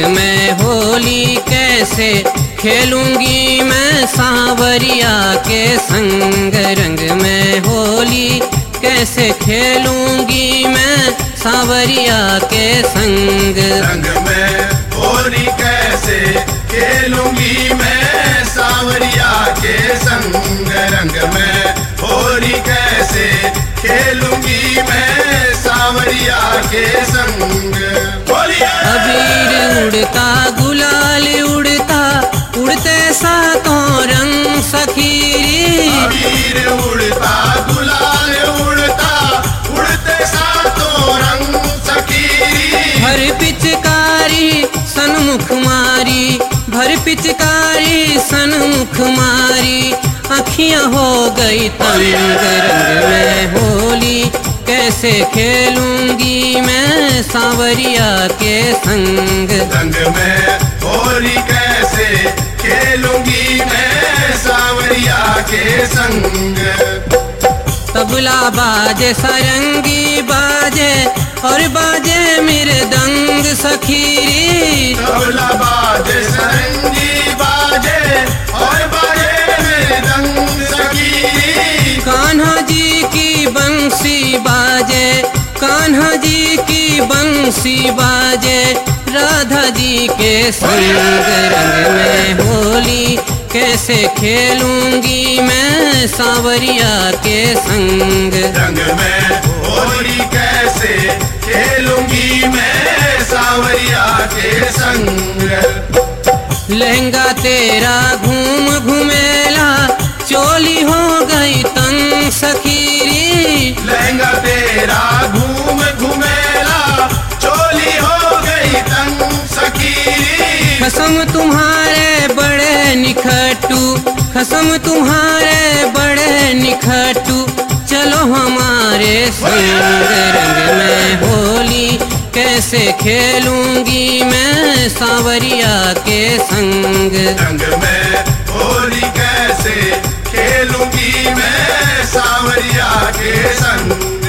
में होली कैसे खेलूंगी मैं सांवरिया के संग। रंग में होली कैसे खेलूंगी मैं सांवरिया के संग। रंग में होली कैसे खेलूंगी मैं सांवरिया के संग। रंग में होली कैसे खेलूंगी मैं सांवरिया के संग। अबीर उड़ता गुलाल उड़ता उड़ते सातों रंग सखीरी। अबीर उड़ता गुलाल उड़ता उड़ते सातों रंग सखीरी। भर पिचकारी सन्मुख मारी, भर पिचकारी सन्मुख मारी, अखियां हो गई तंग। रंग में होली कैसे खेलूंगी मैं सांवरिया के संग। रंग में होली कैसे खेलूंगी मैं सांवरिया के संग। तबला बाजे सारंगी बाजे और बाजे मृदंग सखीरी। तबला बाजे सारंगी बाजे और बाजे मृदंग सखीरी। कान्हा जी की बंसी बाजे, कान्हा जी की बंसी बाजे, राधा जी के संग। रंग में होली कैसे खेलूंगी मैं सांवरिया के संग। रंग में होली कैसे खेलूंगी मैं सांवरिया के संग। लहंगा तेरा घूम घुमेला चोली हो गई तंग सखीरी। लहंगा तेरा घूम घुमेला चोली हो गई तंग सखीरी। खसम तुम्हारे बड़े निखटू, खसम तुम्हारे बड़े निखटू, चलो हमारे संग। रंग में होली कैसे खेलूंगी मैं सांवरिया के संग। रंग में होली कैसे खेलूंगी मैं सांवरिया के संग।